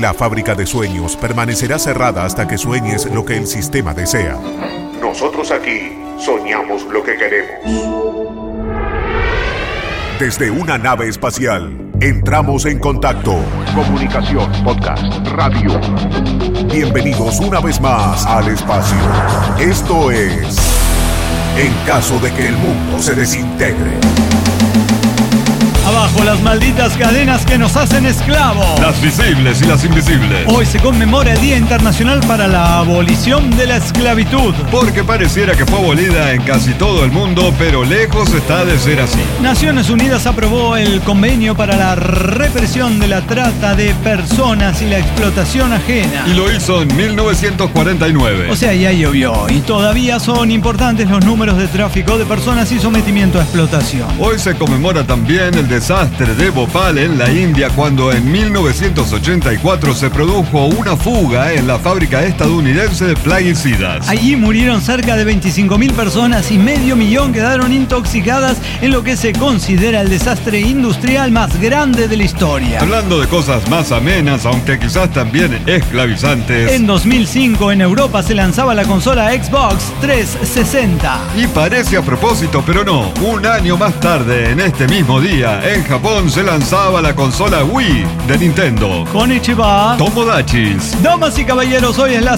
La fábrica de sueños permanecerá cerrada hasta que sueñes lo que el sistema desea. Nosotros aquí soñamos lo que queremos. Desde una nave espacial, entramos en contacto. Comunicación, podcast, radio. Bienvenidos una vez más al espacio. Esto es En caso de que el mundo se desintegre. Abajo las malditas cadenas que nos hacen esclavos. Las visibles y las invisibles. Hoy se conmemora el Día Internacional para la Abolición de la Esclavitud. Porque pareciera que fue abolida en casi todo el mundo, pero lejos está de ser así. Naciones Unidas aprobó el convenio para la represión de la trata de personas y la explotación ajena. Y lo hizo en 1949. O sea, ya llovió. Y todavía son importantes los números de tráfico de personas y sometimiento a explotación. Hoy se conmemora también el desastre de Bhopal en la India, cuando en 1984 se produjo una fuga en la fábrica estadounidense de plaguicidas. Allí murieron cerca de 25.000 personas y 500.000 quedaron intoxicadas en lo que se considera el desastre industrial más grande de la historia. Hablando de cosas más amenas, aunque quizás también esclavizantes. En 2005 en Europa se lanzaba la consola Xbox 360. Y parece a propósito, pero no. Un año más tarde, en este mismo día, en Japón se lanzaba la consola Wii de Nintendo. Konnichiwa. Tomodachis. Damas y caballeros, hoy es la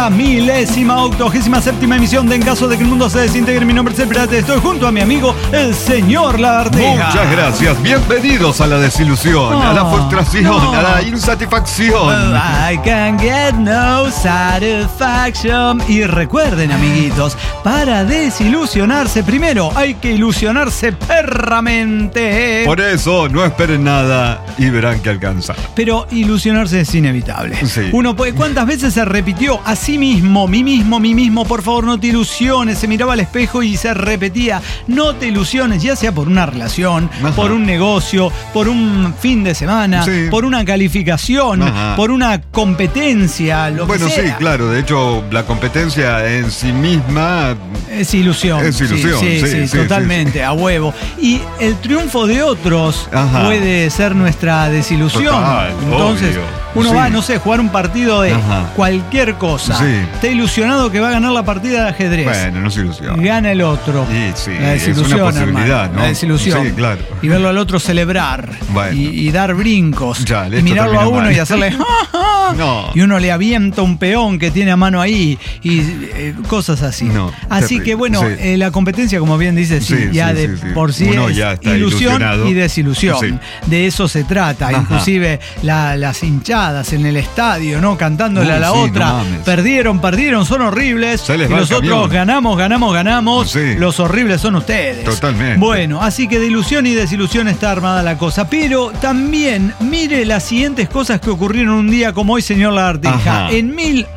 687ª emisión de En caso de que el mundo se desintegre. Mi nombre es El Pirata. Estoy junto a mi amigo, el señor Lagartija. Muchas gracias. Bienvenidos a la desilusión, a la frustración, a la insatisfacción. I can get no satisfaction. Y recuerden, amiguitos, para desilusionarse primero hay que ilusionarse perramente. Por eso, no esperen nada y verán que alcanza. Pero ilusionarse es inevitable. Sí. Uno puede, ¿cuántas veces se repitió a sí mismo, mí mismo, por favor no te ilusiones? Se miraba al espejo y se repetía, no te ilusiones, ya sea por una relación, Ajá, por un negocio, por un fin de semana, sí, por una calificación, ajá, por una competencia, lo bueno, que sea. sí, claro, de hecho, la competencia en sí misma Es ilusión. Es ilusión, sí, totalmente, sí. a huevo. Y el triunfo de otros Ajá, puede ser nuestra desilusión. Total, entonces, obvio. uno Sí. va, no sé, jugar un partido de Ajá, cualquier cosa. Sí. Está ilusionado que va a ganar la partida de ajedrez. Bueno, no se ilusiona. Gana el otro. Y sí, La desilusión, es una posibilidad, hermano, ¿no? La desilusión. Sí, claro. Y verlo al otro celebrar. Bueno. Y dar brincos. Ya, y esto mirarlo a terminó uno mal. y hacerle No. y uno le avienta un peón que tiene a mano ahí y cosas así. No, así terrible. que bueno, Sí. la competencia, como bien dice, sí, Sí, ya sí, de sí, sí. por sí Uno es ya está ilusión ilusionado. y desilusión. Sí. De eso se trata. Ajá. Inclusive las hinchadas en el estadio, ¿no? Cantándole Uy, a la sí, otra. no mames. Perdieron, son horribles. Se les Y va el nosotros camión. ganamos. Sí. Los horribles son ustedes. Totalmente. Bueno, así que de ilusión y desilusión está armada la cosa. Pero también mire las siguientes cosas que ocurrieron un día como hoy, señor Lagartija. Ajá. En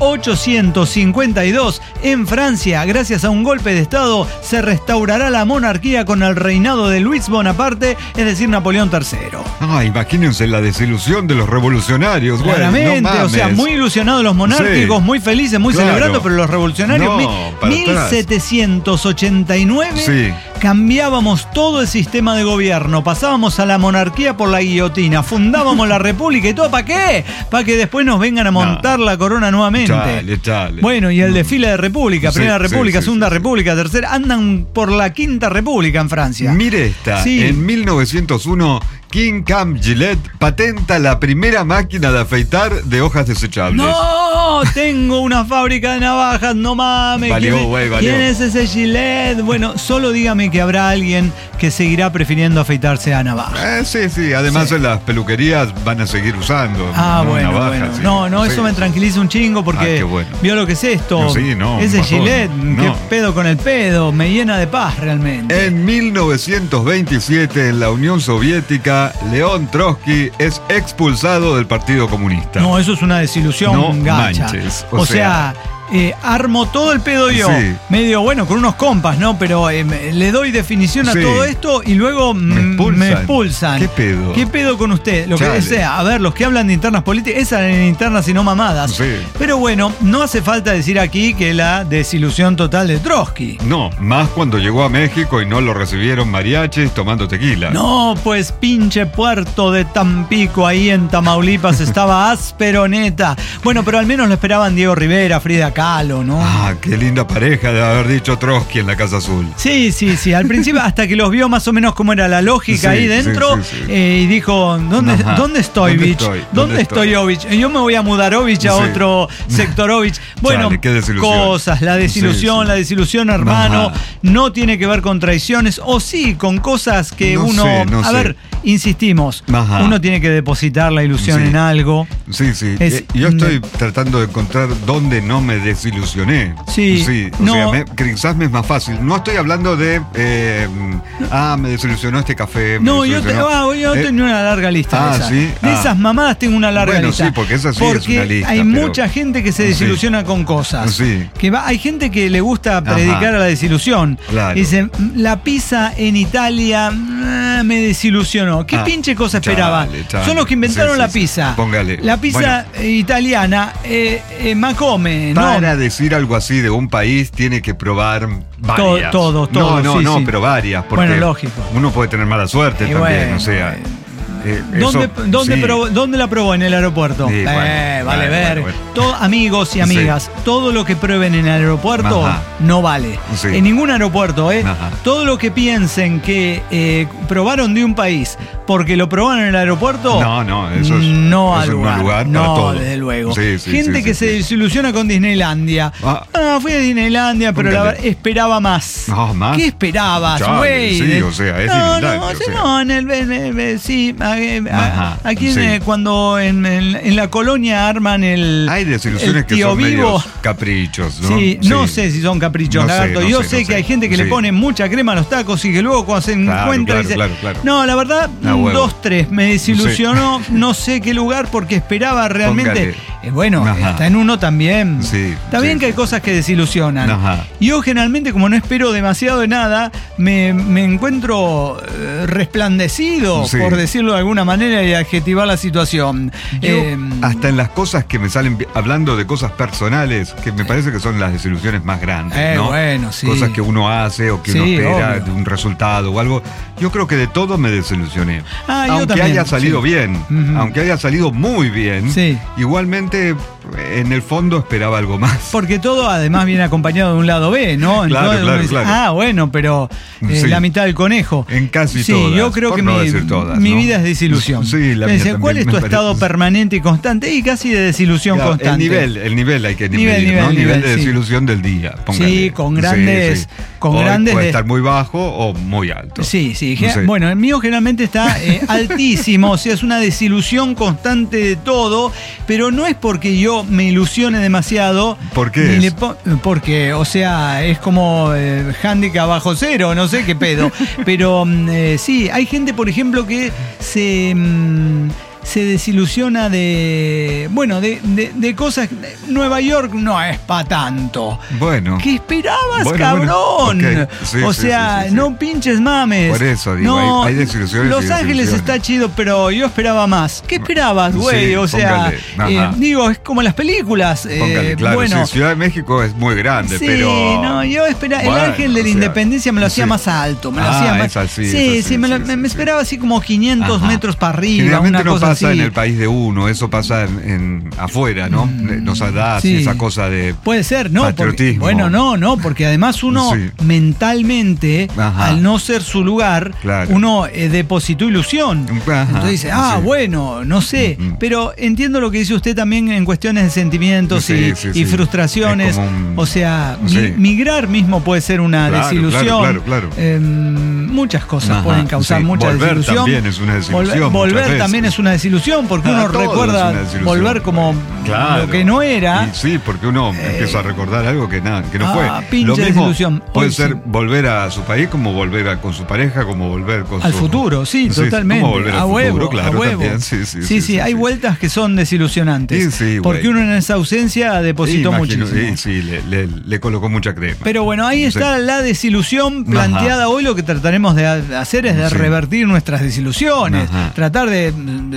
1852, en Francia, gracias a un golpe de Estado, se restaurará la monarquía con el reinado de Luis Bonaparte, es decir, Napoleón III. Imagínense la desilusión de los revolucionarios, güey. Claramente, No mames. o sea, muy ilusionados los monárquicos, Sí. muy felices, muy Claro. celebrando, pero los revolucionarios, No, para atrás. 1789, Sí. cambiábamos todo el sistema de gobierno, pasábamos a la monarquía por la guillotina, fundábamos la república y todo, ¿para qué? Para que después nos vengan a montar la corona nuevamente. Chale. Bueno, y el desfile de república, Sí, primera sí, república, sí, segunda sí, sí. república, tercera, andan por la quinta república en Francia. Mire esta, Sí. en 1901, King Cam Gillette patenta la primera máquina de afeitar de hojas desechables. ¡No! Tengo una fábrica de navajas, no mames. Valió, güey, valió. ¿Quién es ese Gillette? Bueno, solo dígame que habrá alguien que seguirá prefiriendo afeitarse a navaja. Sí, además Sí. en las peluquerías van a seguir usando Bueno. navajas. sí. No, eso Sí. me tranquiliza un chingo porque qué bueno. vio lo que es esto. No, sí, no, Ese un bajón. Gillette, qué No. pedo con el pedo, me llena de paz realmente. En 1927, en la Unión Soviética, León Trotsky es expulsado del Partido Comunista. No, eso es una desilusión No gacha. manches, O sea, armo todo el pedo yo, medio bueno, con unos compas, ¿no? Pero le doy definición a todo esto y luego me expulsan. ¿Qué pedo? ¿Qué pedo con usted? Lo que sea, a ver, los que hablan de internas políticas, esas eran internas y no mamadas. Sí. Pero bueno, no hace falta decir aquí que la desilusión total de Trotsky. No, más cuando llegó a México y no lo recibieron mariachis tomando tequila. No, pues pinche puerto de Tampico, ahí en Tamaulipas, estaba áspero, neta. Bueno, pero al menos lo esperaban Diego Rivera, Frida Kahlo, ¿no? Ah, qué linda pareja de haber dicho Trotsky en la Casa Azul. Sí, al principio, hasta que los vio más o menos cómo era la lógica ahí dentro, y dijo, ¿dónde estoy, Ovich? ¿Dónde estoy, Ovich? Yo me voy a mudar, Ovich, a otro sector, Ovich. Bueno, cosas, la desilusión, hermano, no tiene que ver con traiciones, o sí, con cosas que a ver, insistimos, uno tiene que depositar la ilusión en algo. Sí. Yo estoy tratando de encontrar dónde no me desilusioné. O sea, quizás me es más fácil. No estoy hablando de me desilusionó este café. Yo tengo una larga lista de esas. De esas mamadas tengo una larga lista. Sí, porque esa sí es una lista. Hay mucha gente que se desilusiona con cosas. Hay gente que le gusta predicar a la desilusión. Claro. Dice, la pizza en Italia me desilusionó. ¿Qué pinche cosa esperaba? Son los que inventaron la pizza. Póngale. La pizza italiana, Macome, ¿no? Para decir algo así de un país tiene que probar varias. Todo. No, pero varias. Porque bueno, lógico. Uno puede tener mala suerte también, o sea. ¿Dónde la probó? En el aeropuerto. Sí, vale ver. Amigos y amigas, todo lo que prueben en el aeropuerto no vale. En ningún aeropuerto, todo lo que piensen que probaron de un país porque lo probaron en el aeropuerto, eso es no al lugar para todo. Desde luego. Gente que se desilusiona con Disneylandia. Fui a Disneylandia, pero la verdad esperaba más. ¿Más? ¿Qué esperabas, güey? Sí, o sea, es aquí cuando en la colonia arman hay desilusiones que son medios caprichos, ¿no? No sé si son caprichos, Lagarto. Yo sé que hay gente que le pone mucha crema a los tacos y que luego cuando se encuentra dice, no, la verdad, 2, 3, me desilusionó, no sé qué lugar porque esperaba realmente. Está en uno también. Está bien que hay cosas que desilusionan. Yo generalmente, como no espero demasiado de nada, me encuentro resplandecido, por decirlo de alguna manera, y adjetivar la situación. Hasta en las cosas que me salen, hablando de cosas personales, que me parece que son las desilusiones más grandes, ¿no? Cosas que uno hace o que uno espera de un resultado o algo. Yo creo que de todo me desilusioné. Aunque haya salido bien, aunque haya salido muy bien, igualmente en el fondo esperaba algo más. Porque todo además viene acompañado de un lado B, ¿no? Entonces uno dice, pero la mitad del conejo. En casi todas. Yo creo que mi vida es desilusión. ¿Cuál es tu estado permanente y constante? Y casi de desilusión constante. El nivel hay que medir, ¿no? Nivel de desilusión del día. Póngale. Con grandes. Puede estar muy bajo o muy alto. Bueno, el mío generalmente está altísimo, o sea, es una desilusión constante de todo, pero no es porque yo me ilusione demasiado. ¿Por qué? Porque, o sea, es como handicap bajo cero, no sé qué pedo. Pero hay gente, por ejemplo, que se desilusiona de cosas. Nueva York no es para tanto. Bueno. ¿Qué esperabas, cabrón? No pinches mames. Por eso digo, hay desilusiones. Los Ángeles está chido, pero yo esperaba más. ¿Qué esperabas, güey? O sea, es como las películas. Ciudad de México es muy grande, pero. Yo esperaba. El Ángel de la Independencia me lo hacía más alto. Me lo hacía más. Me esperaba así como 500 metros para arriba, una cosa así. En el país de uno, eso pasa en afuera, ¿no? Nos da esa cosa de puede ser, ¿no? patriotismo. No, porque además uno mentalmente, al no ser su lugar, uno depositó ilusión. Entonces dice, no sé, pero entiendo lo que dice usted también en cuestiones de sentimientos y frustraciones. O sea, migrar mismo puede ser una desilusión. Claro. muchas cosas pueden causar mucha desilusión. Volver también es una desilusión. Volver también es una desilusión porque uno recuerda volver como lo que no era. Sí, porque uno empieza a recordar algo que no fue. Pinche lo mismo desilusión. Puede ser volver a su país, como volver con su pareja, como volver con al futuro, sí, totalmente. Como volver al futuro, claro, también. Sí, hay vueltas que son desilusionantes. Porque uno en esa ausencia depositó muchísimo. Sí, le colocó mucha crema. Pero bueno, ahí está la desilusión planteada. Hoy lo que trataremos de hacer es de revertir nuestras desilusiones, tratar de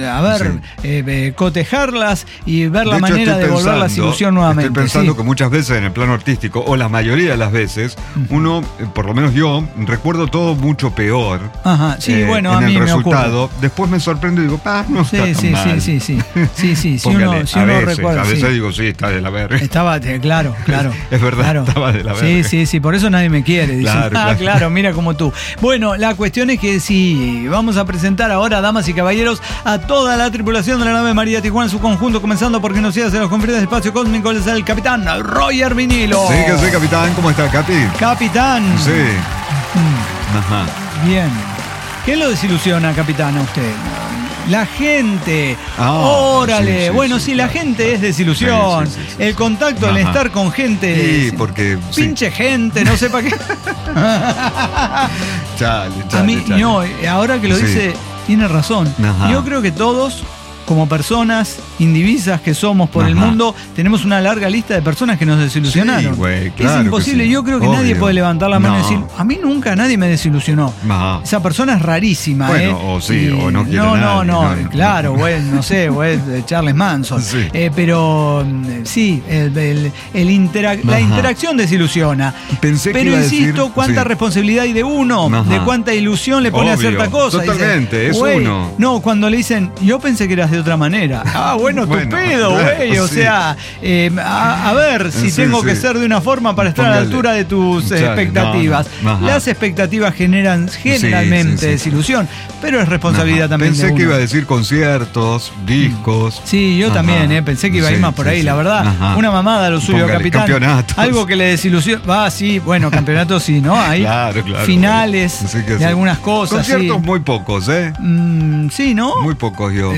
cotejarlas y ver la manera de volver la desilusión nuevamente. Estoy pensando que muchas veces en el plano artístico, o la mayoría de las veces, uno, por lo menos yo, recuerdo todo mucho peor. Bueno, a mí el me resultado. ocurre. Después me sorprendo y digo, no está tan mal. Sí. Si uno recuerda. A veces digo, sí, está de la verga. Estaba, claro. Es verdad, estaba de la verga. Sí, por eso nadie me quiere. Dice, claro, mira como tú. Bueno, la cuestión es que sí, vamos a presentar ahora, damas y caballeros, a toda la tripulación de la nave María Tijuana en su conjunto, comenzando por quien nos sigue hacia los confines del espacio cósmico, es el capitán Roger Vinilo. Sí, capitán, ¿cómo está, Capi? Capitán. Sí. Bien. ¿Qué lo desilusiona, capitán, a usted? La gente. Órale. La gente es desilusión. Sí. El contacto, el estar con gente. Sí, porque. Pinche gente, no sé para qué. Chale. A mí, no, ahora que lo dice, tiene razón. Yo creo que todos, como personas indivisas que somos por el mundo, tenemos una larga lista de personas que nos desilusionaron. Sí, claro, es imposible. Yo creo que nadie puede levantar la mano y decir, a mí nunca nadie me desilusionó. Esa persona es rarísima. O sí, o no quiere nadie. Claro, no sé, o es de Charles Manson. Sí. Pero sí, la interacción desilusiona. Pero insisto, cuánta responsabilidad hay de uno, de cuánta ilusión le pone a cierta cosa. Totalmente, es uno. No, cuando le dicen, yo pensé que eras de otra manera. Bueno, tu pedo, güey. O sea, a ver si tengo que ser de una forma para estar a la altura de tus expectativas. Las expectativas generan generalmente desilusión, pero es responsabilidad también de uno. Pensé que iba a decir conciertos, discos. Sí, yo también, pensé que iba a ir más por ahí. La verdad, una mamada lo suyo, capitán. Campeonatos. Algo que le desilusiona. Campeonatos sí, ¿no? Hay finales de algunas cosas. Conciertos muy pocos, sí, ¿no? Muy pocos yo.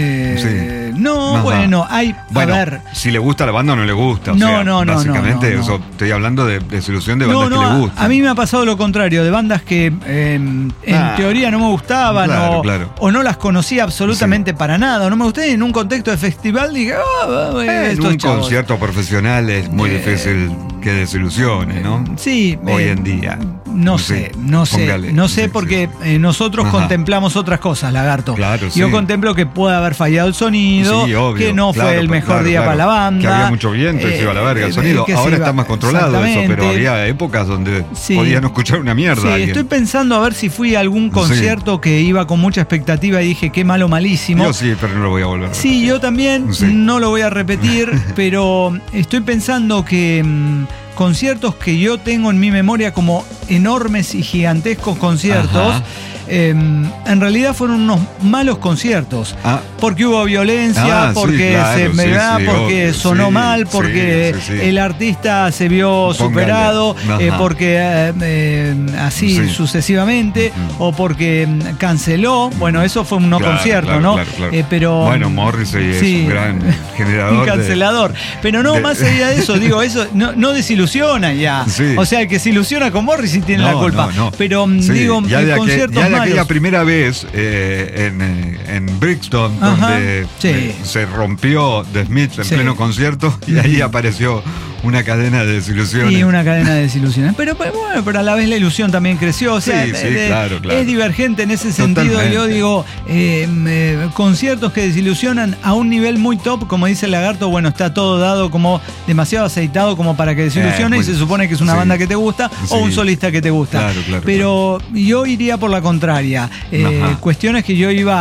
Hay. A ver. Si le gusta a la banda o no le gusta. Básicamente, eso, estoy hablando de desilusión de bandas que le gustan. A mí me ha pasado lo contrario, de bandas que en teoría no me gustaban o no las conocía absolutamente para nada, o no me gustaban en un contexto de festival. Dije, en un concierto profesional es muy difícil que desilusione, ¿no? Sí. Hoy en día. No sé, porque nosotros contemplamos otras cosas, Lagarto. Claro, Yo contemplo que puede haber fallado el sonido, que no fue el mejor día para la banda. Que había mucho viento y se iba a la verga el sonido. Ahora está más controlado eso, pero había épocas donde podían escuchar una mierda. Sí, estoy pensando a ver si fui a algún concierto que iba con mucha expectativa y dije, qué malo, malísimo. Yo sí, pero no lo voy a volver a repetir. Sí, yo también no lo voy a repetir, pero estoy pensando que conciertos que yo tengo en mi memoria como enormes y gigantescos conciertos, en realidad fueron unos malos conciertos. Porque hubo violencia, porque porque sonó mal, porque el artista se vio superado, porque así sucesivamente, o porque canceló. Bueno, eso fue un concierto, ¿no? Pero bueno, Morrissey es un gran generador. Un cancelador. Pero no, más allá de eso, digo, eso no desilusiona ya. O sea, el que se ilusiona con Morrissey tiene la culpa. Pero digo, conciertos malos. Aquella primera vez en Brixton, donde se rompió The Smiths en pleno concierto, y ahí apareció una cadena de desilusiones. Sí, una cadena de desilusiones. Pero a la vez la ilusión también creció. O sea, claro. Es divergente en ese sentido. Totalmente. Yo digo, conciertos que desilusionan a un nivel muy top, como dice el Lagarto, está todo dado como demasiado aceitado como para que desilusione, y se supone que es una banda que te gusta o un solista que te gusta. Claro, pero yo iría por la contraria. Cuestiones que yo iba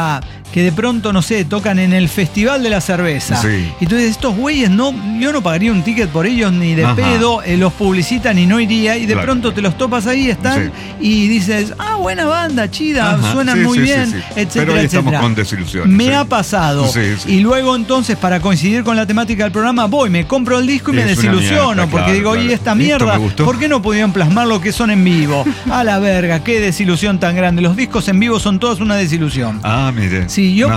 que de pronto, no sé, tocan en el Festival de la Cerveza. Sí. Entonces estos güeyes, yo no pagaría un ticket por ellos ni de pedo, los publicitan y no iría, y de pronto te los topas ahí, están, y dices, buena banda, chida, suenan muy bien, etcétera, pero ahí estamos con desilusiones. Me ha pasado. Y luego entonces, para coincidir con la temática del programa, me compro el disco y me desilusiono, mierda, porque digo, oye, esta mierda, ¿por qué no pudieron plasmar lo que son en vivo? A la verga, qué desilusión tan grande. Los discos en vivo son todos una desilusión. Mire. Sí, yo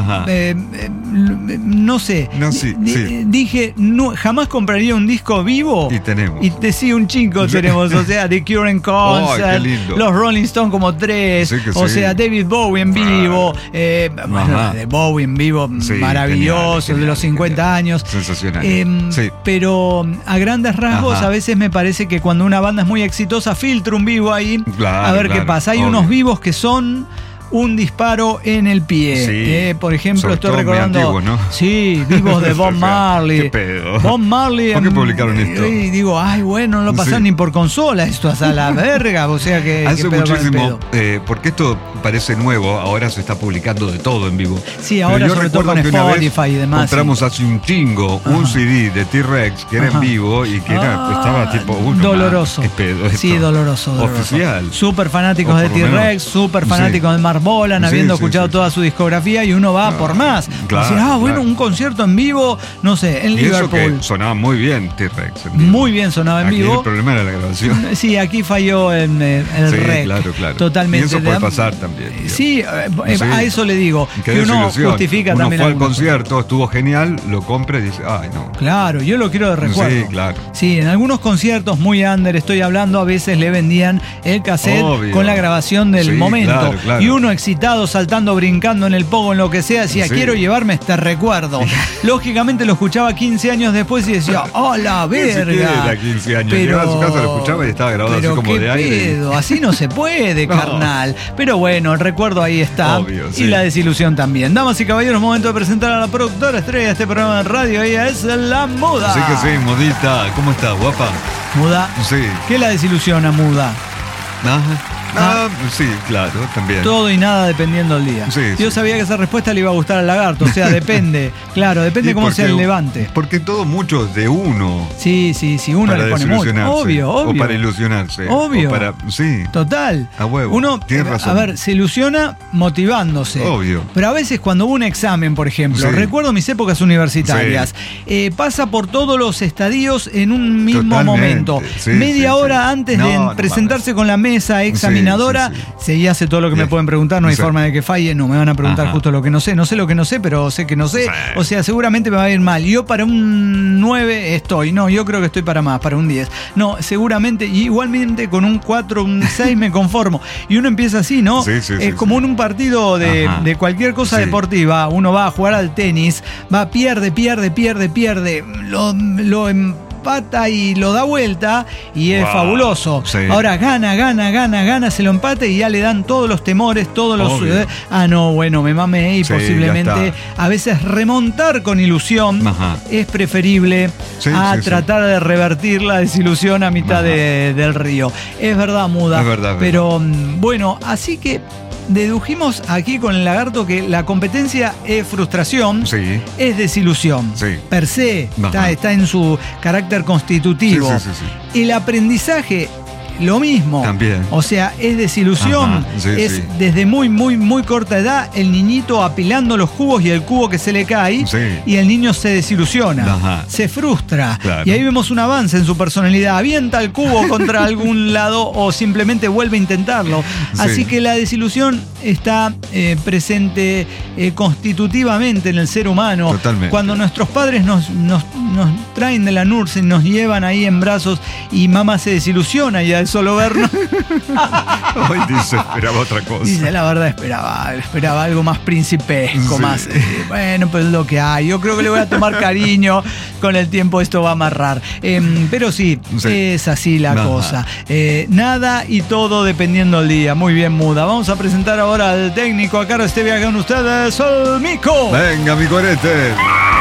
no sé. Dije, jamás compraría un disco vivo. Y tenemos. Y sí, un chingo tenemos. O sea, The Cure en concert, los Rolling Stones como 3. O sea, David Bowie en vivo. De Bowie en vivo, maravilloso, genial, de los 50 años. Sensacional. Pero a grandes rasgos, a veces me parece que cuando una banda es muy exitosa, filtra un vivo ahí, a ver qué pasa. Hay unos vivos que son un disparo en el pie. Por ejemplo, estoy recordando. Antiguo, ¿no? Sí, vivos de Bob Marley. ¿Qué pedo? Bob Marley. ¿Por qué publicaron esto? Y digo, bueno, no lo pasaron ni por consola, esto hasta la verga. O sea que. Hace muchísimo. Porque esto parece nuevo, ahora se está publicando de todo en vivo. Sí, ahora sobre todo con Spotify y demás. Compramos hace un chingo un CD de T-Rex que era en vivo y que estaba tipo doloroso. ¿Qué pedo? Sí, doloroso. Oficial. Súper fanáticos de T-Rex, súper fanáticos de Mark Bolan, habiendo escuchado toda su discografía, y uno va por más. Claro, bueno, un concierto en vivo, no sé, en Liverpool. Eso que sonaba muy bien T-Rex. Muy bien sonaba en vivo. El problema era la grabación. Sí, aquí falló el rec. Claro. Totalmente. Y eso puede pasar también. Sí, a eso le digo. Que uno justifica uno también. Uno fue al concierto, estuvo genial, lo compra y dice, no. Claro, yo lo quiero de recuerdo. Sí, claro. Sí, en algunos conciertos muy under, estoy hablando, a veces le vendían el cassette con la grabación del momento. Claro. Y uno excitado, saltando, brincando en el pogo, en lo que sea, decía, quiero llevarme este recuerdo. Lógicamente lo escuchaba 15 años después y decía, la verga. Era 15 años. Llegaba a su casa, lo escuchaba y estaba grabado así como de aire. Así no se puede, carnal. Pero bueno, el recuerdo ahí está. Obvio, y la desilusión también. Damas y caballeros, momento de presentar a la productora estrella de este programa de radio. Ella es la Muda. Así que sí, Mudita. ¿Cómo estás, guapa? Muda. Sí. ¿Qué la desilusiona, Muda? Sí, claro, también. Todo y nada dependiendo del día. Yo sabía que esa respuesta le iba a gustar al lagarto. O sea, depende. Claro, depende cómo sea el levante. Porque todo mucho de uno. Sí, uno le pone mucho. Obvio. O para ilusionarse. Obvio. Sí. Total. A huevo. Uno, a ver, se ilusiona motivándose. Obvio. Pero a veces cuando hubo un examen, por ejemplo, recuerdo mis épocas universitarias, pasa por todos los estadios en un mismo momento. Media hora antes de presentarse con la mesa examinadora, se hace todo lo que me pueden preguntar, no hay forma de que falle, no me van a preguntar justo lo que no sé lo que no sé, pero sé que no sé, o sea, seguramente me va a ir mal. Yo para un 9 estoy, yo creo que estoy para más, para un 10, seguramente, y igualmente con un 4, un 6 me conformo, y uno empieza así, ¿no? Como en un partido de cualquier cosa deportiva, uno va a jugar al tenis, pierde, lo empata y lo da vuelta y es fabuloso. Ahora gana, se lo empate y ya le dan todos los temores, todos los... me mamé, y posiblemente a veces remontar con ilusión es preferible a tratar de revertir la desilusión a mitad del río. Es verdad, Muda. Es verdad. Pero bueno, así que dedujimos aquí con el lagarto que la competencia es frustración, es desilusión. Per se, está en su carácter constitutivo. El aprendizaje, lo mismo. También. O sea, es desilusión. Desde muy corta edad, el niñito apilando los cubos y el cubo que se le cae, y el niño se desilusiona, se frustra. Y ahí vemos un avance en su personalidad. Avienta el cubo contra algún lado o simplemente vuelve a intentarlo. Así que la desilusión está presente constitutivamente en el ser humano. Totalmente. Cuando nuestros padres nos traen de la nurse, nos llevan ahí en brazos y mamá se desilusiona ya de solo vernos. Hoy dice, esperaba otra cosa. Dice, la verdad esperaba algo más principesco, más... bueno, pues lo que hay. Yo creo que le voy a tomar cariño. Con el tiempo esto va a amarrar. Pero sí, es así la cosa. Nada y todo dependiendo del día. Muy bien, Muda. Vamos a presentar ahora al técnico a cargo de este viaje con ustedes, el Mico. Venga, mi corete.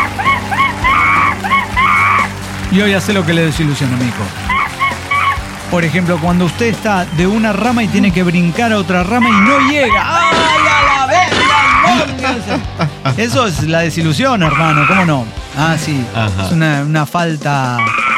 Yo ya sé lo que le desilusiona a Mico. Por ejemplo, cuando usted está de una rama y tiene que brincar a otra rama y no llega. ¡Ay, a la verga! Eso es la desilusión, hermano, ¿cómo no? Ah, sí, ajá. Es una falla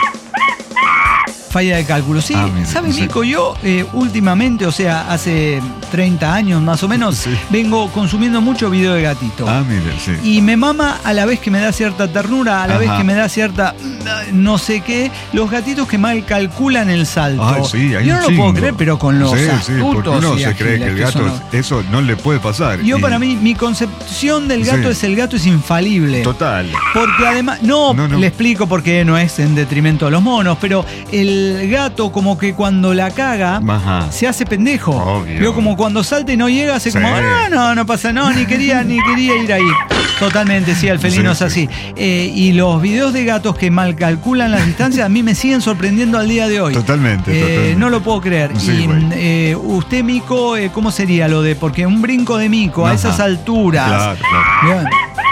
de cálculo. Sí, ¿sabes, Nico? Yo últimamente, o sea, hace 30 años más o menos, vengo consumiendo mucho video de gatito. Mire, sí. Y me mama a la vez que me da cierta ternura, a la vez que me da cierta no sé qué, los gatitos que mal calculan el salto. Sí, hay yo no lo puedo creer, pero con los astutos porque uno se cree que el gato, eso no le puede pasar. Yo para mí, mi concepción del gato es el gato es infalible. Total. Porque además, no, le explico por qué no es en detrimento de los monos, pero el gato como que cuando la caga se hace pendejo. Obvio. Veo como cuando salta y no llega, hace como, no pasa, ni quería ir ahí. Totalmente, sí, el felino es así. Y los videos de gatos que mal calculan las distancias a mí me siguen sorprendiendo al día de hoy. Totalmente. No lo puedo creer. Sí, y usted, Mico, ¿cómo sería lo de? Porque un brinco de Mico a esas alturas. Claro. Bien.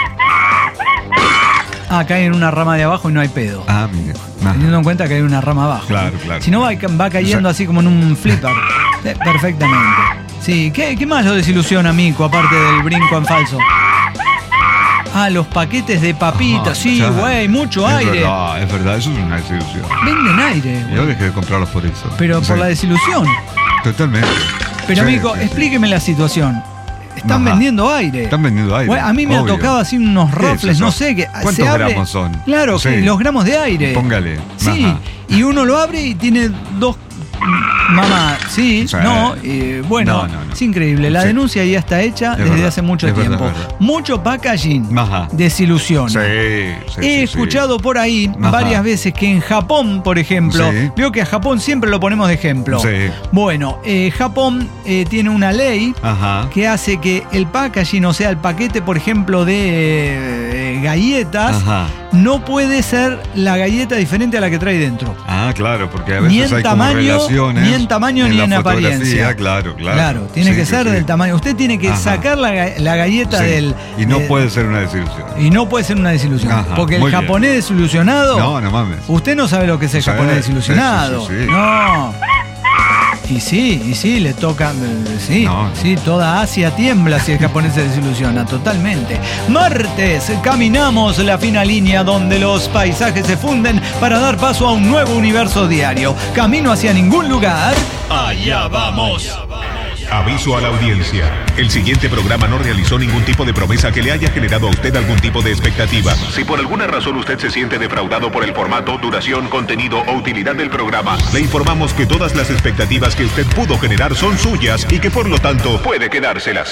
Cae en una rama de abajo y no hay pedo. Mire. Teniendo en cuenta que hay una rama abajo. Claro. Si no, va cayendo así como en un flipper. Perfectamente. Sí, ¿qué más lo desilusiona, Mico, aparte del brinco en falso? Los paquetes de papitas, sí, güey, mucho aire. Es verdad, eso es una desilusión. Venden aire. Yo dejé de comprarlos por eso. Pero por la desilusión. Totalmente. Pero, Mico, explíqueme la situación. Están vendiendo aire. Bueno, a mí me ha tocado así unos rofles, no sé qué. ¿Cuántos gramos son? Claro, los gramos de aire. Póngale. Sí, y uno lo abre y tiene 2. Mamá, bueno, es increíble. La denuncia ya está hecha desde hace mucho tiempo. Verdad. Mucho packaging, desilusión. He escuchado por ahí varias veces que en Japón, por ejemplo, veo que a Japón siempre lo ponemos de ejemplo. Bueno, Japón tiene una ley que hace que el packaging, o sea, el paquete, por ejemplo, de galletas, no puede ser la galleta diferente a la que trae dentro. Claro, porque a veces hay como relaciones. Ni en tamaño ni en apariencia. Claro. Tiene que ser del tamaño. Usted tiene que sacar la galleta del... Y no puede ser una desilusión. Porque el japonés desilusionado... No mames. Usted no sabe lo que es el japonés desilusionado. No. Y sí, le toca. Sí, toda Asia tiembla si el japonés se desilusiona, totalmente. Martes, caminamos la fina línea donde los paisajes se funden para dar paso a un nuevo universo diario. Camino hacia ningún lugar. Allá vamos. Aviso a la audiencia. El siguiente programa no realizó ningún tipo de promesa que le haya generado a usted algún tipo de expectativa. Si por alguna razón usted se siente defraudado por el formato, duración, contenido o utilidad del programa, le informamos que todas las expectativas que usted pudo generar son suyas y que por lo tanto puede quedárselas.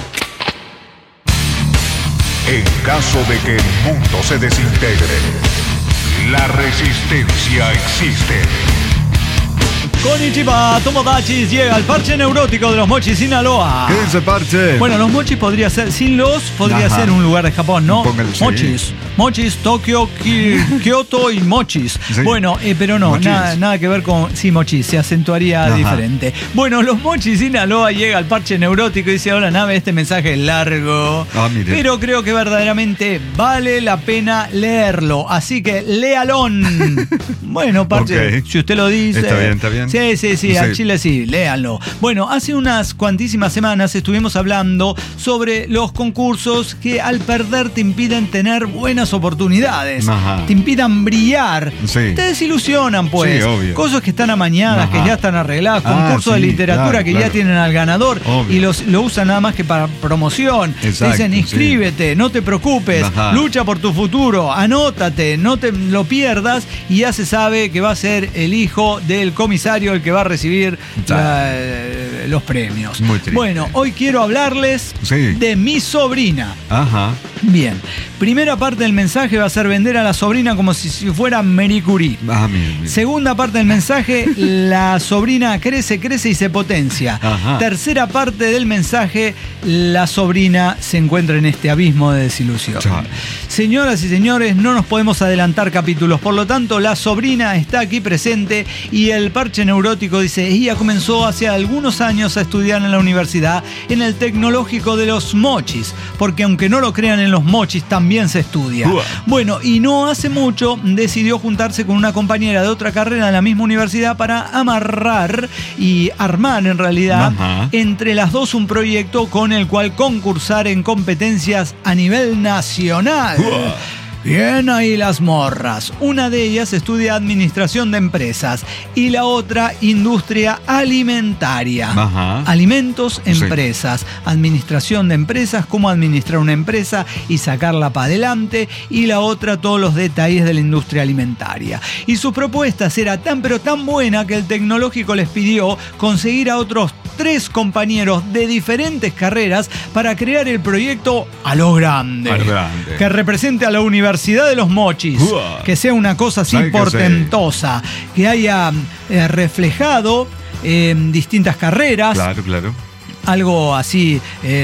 En caso de que el mundo se desintegre, la resistencia existe. Konnichiwa, Tomodachis, llega el parche neurótico de los Mochis Sinaloa. ¿Qué dice parche? Bueno, los Mochis podría ser, sin los, podría ser un lugar de Japón, ¿no? Mochis, Tokio, Kioto y Mochis. Sí. Bueno, pero no, nada que ver con... Sí, Mochis, se acentuaría diferente. Bueno, los Mochis Sinaloa llega al parche neurótico y dice, hola nave, este mensaje es largo, pero creo que verdaderamente vale la pena leerlo, así que léalón. Bueno, parche, si usted lo dice... Está bien. Sí, al Chile sí, léanlo. Bueno, hace unas cuantísimas semanas estuvimos hablando sobre los concursos que al perder te impiden tener buenas oportunidades, te impidan brillar, te desilusionan, pues. Sí, obvio. Cosas que están amañadas, que ya están arregladas, concursos de literatura que ya tienen al ganador y lo usan nada más que para promoción. Te dicen, inscríbete, no te preocupes, lucha por tu futuro, anótate, no te lo pierdas, y ya se sabe que va a ser el hijo del comisario el que va a recibir los premios. Bueno, hoy quiero hablarles de mi sobrina. Bien, primera parte del mensaje va a ser vender a la sobrina como si fuera Marie Curie. Segunda parte del mensaje, la sobrina crece y se potencia. Tercera parte del mensaje, la sobrina se encuentra en este abismo de desilusión. Señoras y señores, no nos podemos adelantar capítulos, por lo tanto la sobrina está aquí presente y el parche neurótico dice, ella comenzó hace algunos años a estudiar en la universidad en el tecnológico de los Mochis, porque aunque no lo crean, en los Mochis también también se estudia. Bueno, y no hace mucho decidió juntarse con una compañera de otra carrera de la misma universidad para amarrar y armar en realidad entre las dos un proyecto con el cual concursar en competencias a nivel nacional. Bien ahí las morras. Una de ellas estudia administración de empresas y la otra industria alimentaria. Alimentos, empresas. Administración de empresas, cómo administrar una empresa y sacarla para adelante. Y la otra, todos los detalles de la industria alimentaria. Y sus propuestas era tan pero tan buena que el tecnológico les pidió conseguir a otros 3 compañeros de diferentes carreras para crear el proyecto a lo grande. Que represente a la Universidad de los Mochis. Que sea una cosa así portentosa. Que haya reflejado distintas carreras. Claro. Algo así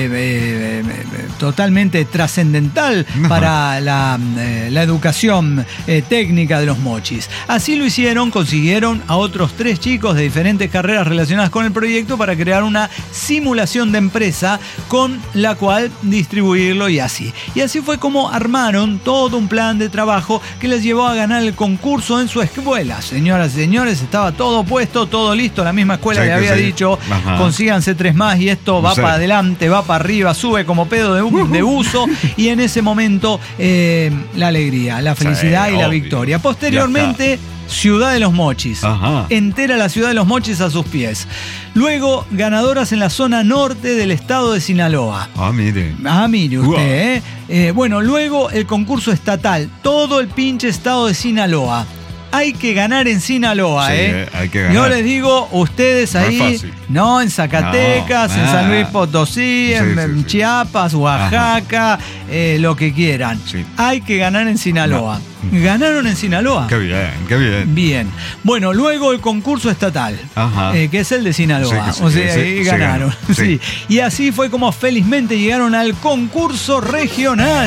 totalmente trascendental para la educación técnica de los Mochis. Así lo hicieron, consiguieron a otros 3 chicos de diferentes carreras relacionadas con el proyecto para crear una simulación de empresa con la cual distribuirlo y así. Y así fue como armaron todo un plan de trabajo que les llevó a ganar el concurso en su escuela. Señoras y señores, estaba todo puesto, todo listo. La misma escuela le había dicho, consíganse 3 más y esto va para adelante, va para arriba, sube como pedo de uso. Y en ese momento la alegría, la felicidad y la victoria. Posteriormente, Ciudad de los Mochis. Entera la Ciudad de los Mochis a sus pies. Luego, ganadoras en la zona norte del estado de Sinaloa. Mire usted, bueno, luego el concurso estatal. Todo el pinche estado de Sinaloa. Hay que ganar en Sinaloa, hay que ganar. Yo les digo, ustedes ahí, no en Zacatecas, en San Luis Potosí, en Chiapas, Oaxaca, lo que quieran. Hay que ganar en Sinaloa. Ganaron en Sinaloa. Qué bien. Bien. Bueno, luego el concurso estatal, que es el de Sinaloa. Ahí ganaron. Y así fue como felizmente llegaron al concurso regional.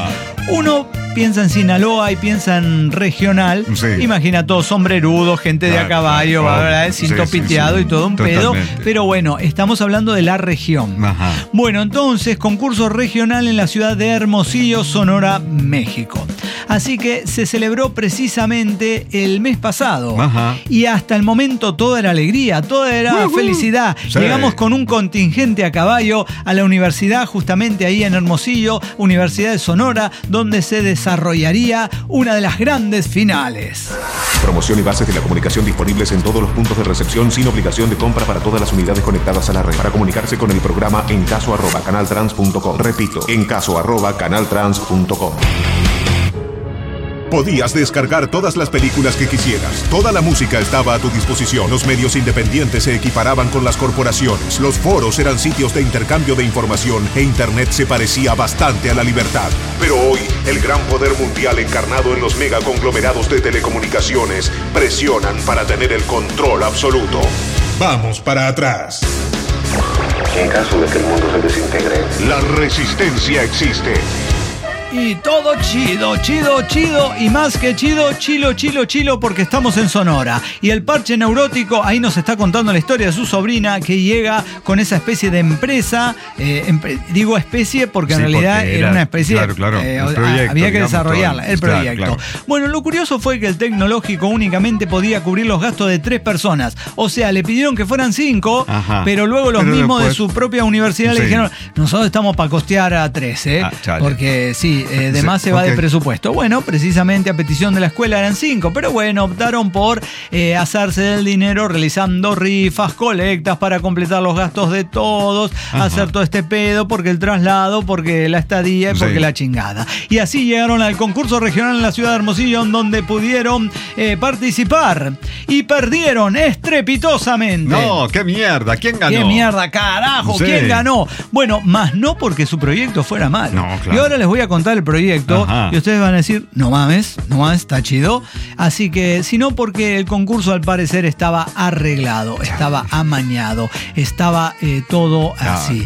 Uno piensa en Sinaloa y piensa en regional. Imagina todos sombrerudos, gente de a caballo, ¿verdad? Cinto piteado y todo un pedo. Pero bueno, estamos hablando de la región. Bueno, entonces, concurso regional en la ciudad de Hermosillo, Sonora, México. Así que se celebró precisamente el mes pasado. Y hasta el momento toda era alegría, toda era felicidad. Llegamos con un contingente a caballo a la universidad, justamente ahí en Hermosillo, Universidad de Sonora, donde se desarrollaría una de las grandes finales. Promoción y bases de la comunicación disponibles en todos los puntos de recepción sin obligación de compra para todas las unidades conectadas a la red. Para comunicarse con el programa encaso@canaltrans.com. Repito, encaso@canaltrans.com. Podías descargar todas las películas que quisieras. Toda la música estaba a tu disposición. Los medios independientes se equiparaban con las corporaciones. Los foros eran sitios de intercambio de información e Internet se parecía bastante a la libertad. Pero hoy, el gran poder mundial encarnado en los megaconglomerados de telecomunicaciones presionan para tener el control absoluto. Vamos para atrás. En caso de que el mundo se desintegre, la resistencia existe. Y todo chido y más que chido, chilo porque estamos en Sonora. Y el parche neurótico ahí nos está contando la historia de su sobrina que llega con esa especie de empresa. Digo especie porque en realidad era una especie. Claro. Había que desarrollarla, el proyecto. Bueno, lo curioso fue que el tecnológico únicamente podía cubrir los gastos de 3 personas. O sea, le pidieron que fueran 5, pero luego los mismos de su propia universidad le dijeron, nosotros estamos para costear a 3, porque de más se va de presupuesto. Bueno, precisamente a petición de la escuela eran 5, pero bueno, optaron por hacerse del dinero realizando rifas, colectas para completar los gastos de todos, hacer todo este pedo, porque el traslado, porque la estadía y porque la chingada. Y así llegaron al concurso regional en la ciudad de Hermosillo, donde pudieron participar y perdieron estrepitosamente. No, qué mierda, ¿quién ganó? Qué mierda, carajo, ¿quién ganó? Bueno, más no porque su proyecto fuera malo. No, claro. Y ahora les voy a contar el proyecto y ustedes van a decir, no mames, está chido. Así que, sino porque el concurso al parecer estaba arreglado, estaba amañado, estaba todo así.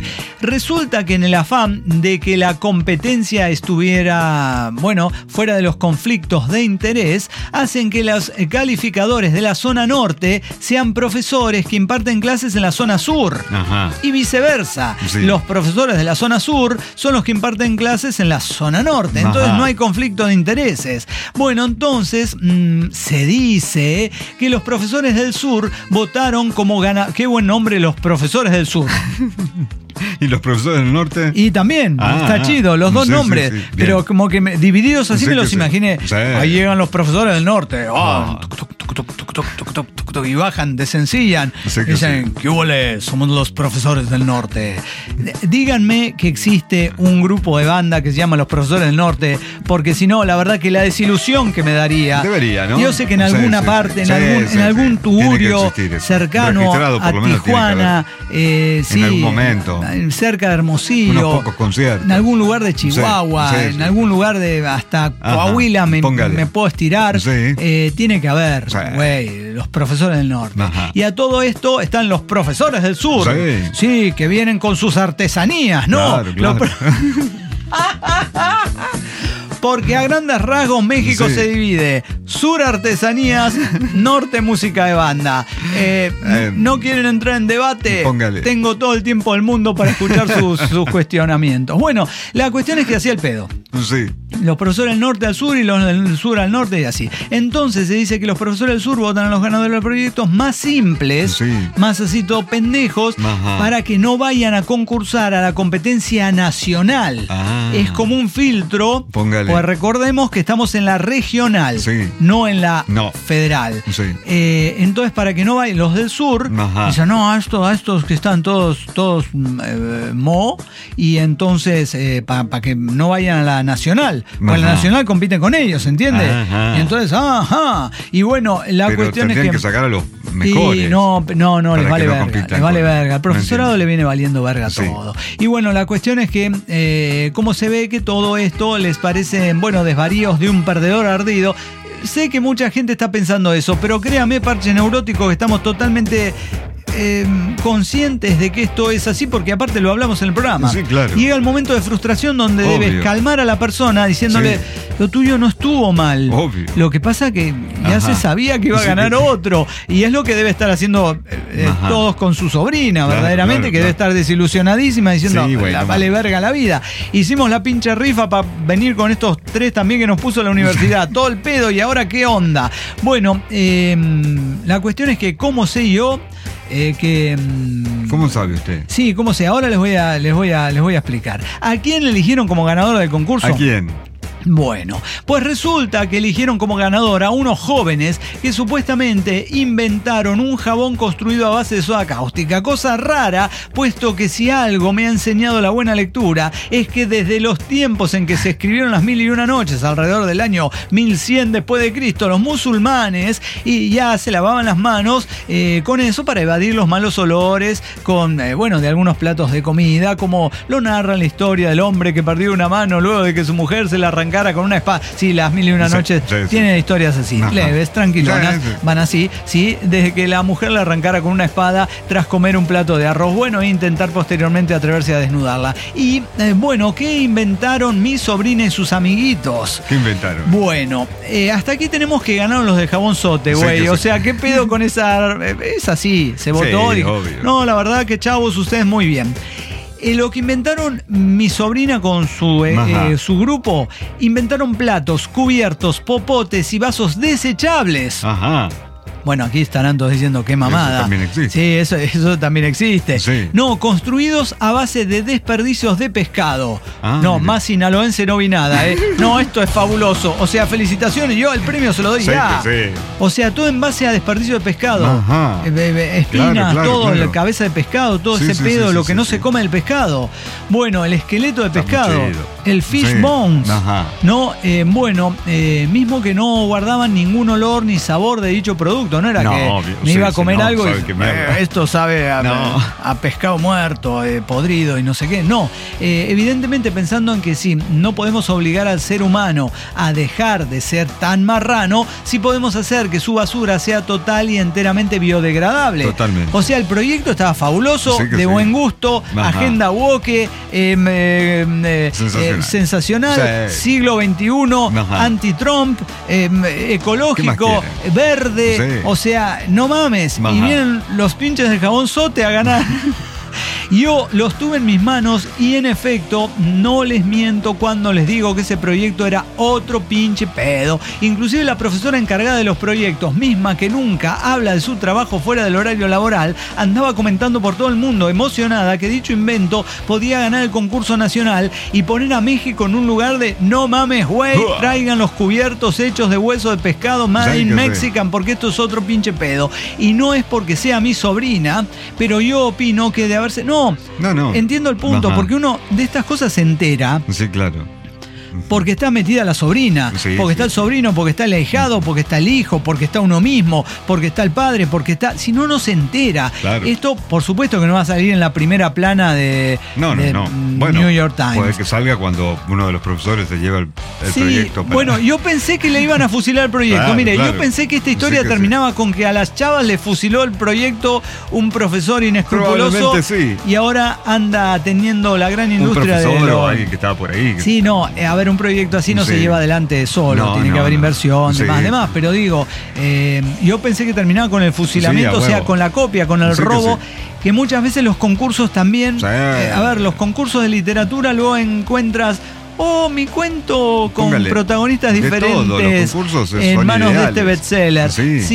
resulta que en el afán de que la competencia estuviera, fuera de los conflictos de interés, hacen que los calificadores de la zona norte sean profesores que imparten clases en la zona sur. Ajá. Y viceversa. Sí. Los profesores de la zona sur son los que imparten clases en la zona norte. Entonces no hay conflicto de intereses. Bueno, entonces se dice que los profesores del sur votaron como ganadores. Qué buen nombre, los profesores del sur. ¿Y los profesores del norte? Y también, está chido, los dos nombres. Sí, pero como que divididos así me los imaginé. Sí. Ahí llegan los profesores del norte. Y bajan, desencillan. Dicen, ¿qué huele? Somos los profesores del norte. Díganme que existe un grupo de banda que se llama Los Profesores del Norte, porque si no, la verdad que la desilusión que me daría. Debería, ¿no? Yo sé que en alguna parte, en algún tugurio cercano a Tijuana, en algún momento. Cerca de Hermosillo, unos pocos conciertos. En algún lugar de Chihuahua, en algún lugar de hasta Coahuila me puedo estirar. Tiene que haber, los profesores del norte. Ajá. Y a todo esto están los profesores del sur. Sí, que vienen con sus artesanías, ¿no? Claro. Porque a grandes rasgos México se divide: sur artesanías, norte música de banda. ¿No quieren entrar en debate? Póngale. Tengo todo el tiempo del mundo para escuchar sus cuestionamientos. Bueno, la cuestión es que hacía el pedo. Sí. Los profesores del norte al sur y los del sur al norte y así. Entonces se dice que los profesores del sur votan a los ganadores de los proyectos más simples, más así todo pendejos, para que no vayan a concursar a la competencia nacional. Es como un filtro. Póngale. Pues recordemos que estamos en la regional, no en la federal. Entonces, para que no vayan los del sur, dicen, no, a estos que están todos y entonces para que no vayan a la nacional. Porque la nacional compite con ellos, ¿entiendes? Y entonces, y bueno, la cuestión es que sacar a los mejores. Y no, les vale verga. Les vale verga. Al profesorado le viene valiendo verga todo. Y bueno, la cuestión es que, como se ve que todo esto les parece, desvaríos de un perdedor ardido. Sé que mucha gente está pensando eso, pero créame, parche neurótico, que estamos totalmente conscientes de que esto es así, porque aparte lo hablamos en el programa. Sí, claro. Llega el momento de frustración donde debes calmar a la persona diciéndole, lo tuyo no estuvo mal. Obvio. Lo que pasa que ya se sabía que iba a ganar otro. Y es lo que debe estar haciendo todos con su sobrina, verdaderamente, que debe estar desilusionadísima diciendo, vale verga la vida. Hicimos la pinche rifa para venir con estos 3 también que nos puso la universidad. Todo el pedo, y ahora qué onda. Bueno, la cuestión es que, ¿cómo sé yo? ¿Cómo sabe usted? Sí, ¿cómo sé? Ahora les voy a explicar. ¿A quién eligieron como ganadora del concurso? ¿A quién? Bueno, pues resulta que eligieron como ganadora a unos jóvenes que supuestamente inventaron un jabón construido a base de soda cáustica. Cosa rara, puesto que si algo me ha enseñado la buena lectura es que desde los tiempos en que se escribieron las 1001 noches, alrededor del año 1100 después de Cristo, los musulmanes y ya se lavaban las manos con eso para evadir los malos olores con, de algunos platos de comida, como lo narra la historia del hombre que perdió una mano luego de que su mujer se la arrancó con una espada. Sí, las 1001 noches tienen historias así, leves, tranquilonas, van así, desde que la mujer le arrancara con una espada tras comer un plato de arroz bueno e intentar posteriormente atreverse a desnudarla. Y ¿qué inventaron mi sobrina y sus amiguitos? ¿Qué inventaron? Bueno, hasta aquí tenemos que ganaron los de jabón sote, güey. O sea, ¿qué pedo con esa? Es así, se votó. Obvio. No, la verdad que chavos, ustedes muy bien. Lo que inventaron mi sobrina con su grupo, inventaron platos, cubiertos, popotes y vasos desechables. Ajá. Bueno, aquí estarán todos diciendo qué mamada. Eso también existe. Sí, eso también existe. Sí. No, construidos a base de desperdicios de pescado. Más sinaloense no vi nada, No, esto es fabuloso. O sea, felicitaciones. Yo el premio se lo doy ya. Sí. O sea, todo en base a desperdicio de pescado. Ajá. Espinas, todo, la cabeza de pescado, todo ese pedo, lo que no se come del pescado. Bueno, el esqueleto de pescado. el fish bones, ¿no? Mismo que no guardaban ningún olor ni sabor de dicho producto, no era que me iba a comer algo y esto sabe a pescado muerto, podrido y no sé qué. No, evidentemente pensando en que sí, no podemos obligar al ser humano a dejar de ser tan marrano, sí podemos hacer que su basura sea total y enteramente biodegradable. Totalmente. O sea, el proyecto estaba fabuloso, de buen gusto, agenda woke, sensacional, siglo XXI, anti-Trump, ecológico, verde, o sea, no mames. Y vienen los pinches del jabón Sote a ganar. Yo los tuve en mis manos y en efecto no les miento cuando les digo que ese proyecto era otro pinche pedo. Inclusive la profesora encargada de los proyectos, misma que nunca habla de su trabajo fuera del horario laboral, andaba comentando por todo el mundo, emocionada, que dicho invento podía ganar el concurso nacional y poner a México en un lugar de no mames, güey, traigan los cubiertos hechos de hueso de pescado made in Mexican, porque esto es otro pinche pedo. Y no es porque sea mi sobrina, pero yo opino que de haberse... No. Entiendo el punto, porque uno de estas cosas se entera. Sí, claro. Porque está metida la sobrina, porque está el sobrino, porque está el ahijado, porque está el hijo, porque está uno mismo, porque está el padre, porque está... Si no, no se entera. Claro. Esto, por supuesto que no va a salir en la primera plana de New York Times. Puede que salga cuando uno de los profesores se lleva el proyecto. Bueno, yo pensé que le iban a fusilar el proyecto. Yo pensé que esta historia terminaba con que a las chavas le fusiló el proyecto un profesor inescrupuloso y ahora anda teniendo la gran industria de... Un profesor o alguien que estaba por ahí. Sí, no, a ver, un proyecto así no se lleva adelante solo, tiene que haber inversión, demás, pero digo, yo pensé que terminaba con el fusilamiento, con la copia, con el robo, que muchas veces los concursos también, los concursos de literatura luego encuentras mi cuento con protagonistas diferentes en manos de este bestseller.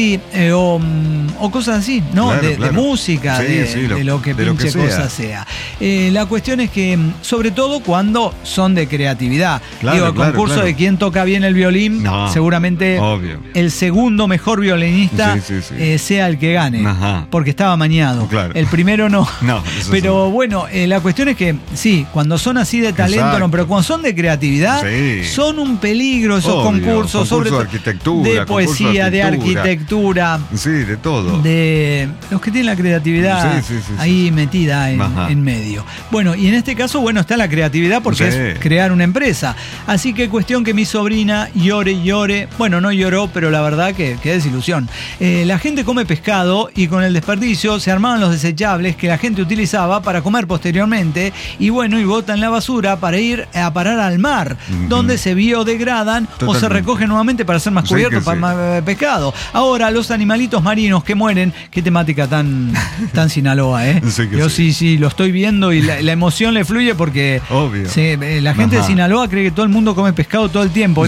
O cosas así, ¿no? De música, de lo que pinche cosa sea. La cuestión es que, sobre todo cuando son de creatividad. El concurso de quién toca bien el violín, seguramente el segundo mejor violinista sea el que gane, porque estaba amañado. El primero no. Pero bueno, la cuestión es que cuando son así de talento, pero cuando son de creatividad, son un peligro esos concursos, sobre todo de arquitectura, de poesía, de arquitectura, de todo, de los que tienen la creatividad ahí metida en medio. Bueno, y en este caso, está la creatividad porque es crear una empresa. Así que cuestión que mi sobrina llore. Bueno, no lloró, pero la verdad que desilusión. La gente come pescado y con el desperdicio se armaban los desechables que la gente utilizaba para comer posteriormente y botan la basura para ir a parar al mar, donde se biodegradan o se recogen nuevamente para hacer más cubiertos, para más pescado. Ahora, los animalitos marinos que mueren, qué temática tan Sinaloa, ¿eh? Yo sí, lo estoy viendo y la emoción le fluye porque la gente de Sinaloa cree que todo el mundo come pescado todo el tiempo.